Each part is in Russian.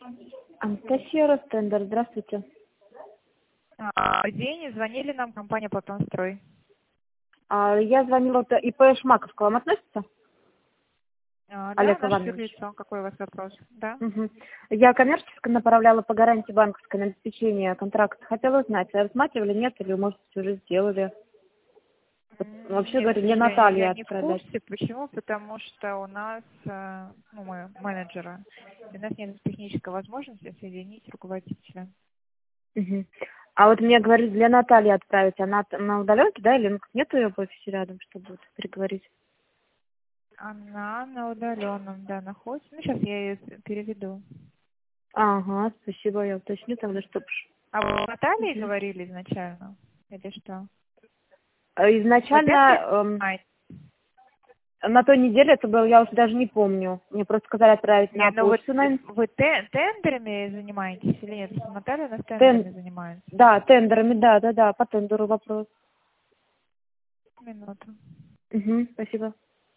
Анастасия Ростендер, здравствуйте. День, звонили нам, компания «Платонстрой». Я звонила от ИП Шмаков, к вам относится? Да, Олег наше Иванович. юрлицо. Какой у вас вопрос? Да? Угу. Я коммерчески направляла по гарантии банковской на обеспечение контракта. Хотела узнать, рассматривали, нет, или, может, уже сделали? Вообще, Нет, к говорю, для сожалению, я Натальи не в отправлять. курсе. Почему? Потому что у нас, мы менеджеры, у нас нет технической возможности соединить руководителя. Угу. А вот мне говорили, для Натальи отправить. Она на удаленке, да, или нет ее в офисе рядом, чтобы вот переговорить? Она на удаленном, да, находится. Ну, сейчас я ее переведу. Ага, спасибо, я уточню тогда, чтобы... А вы с Натальей говорили изначально? Или что? Изначально на той неделе это было, я уже даже не помню. Мне просто сказали отправить на Нет, ну почту, наверное. вы тендерами занимаетесь или нет? Потому что Наталья у нас тендерами занимается. Да, тендерами, да, по тендеру вопрос. Минуту. Угу, спасибо.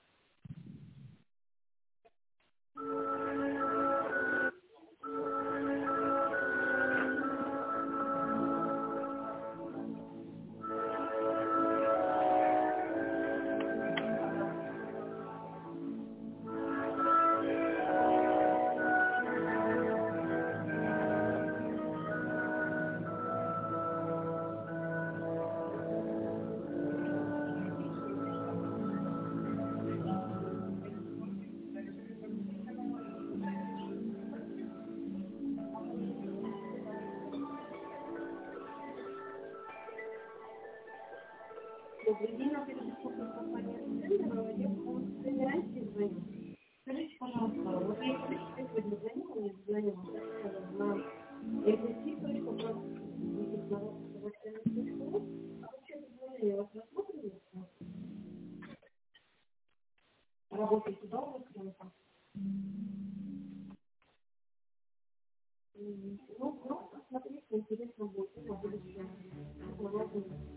Добрый день, это бесплатная компания «Тендер». Я по гарантии звоню. Скажите, пожалуйста, вот я сегодня звонила, мне звонила, на электричество, а вообще предложение у вас рассматривается? Работаете долго с рынком? Ну, смотрите, интересно будет на будущее.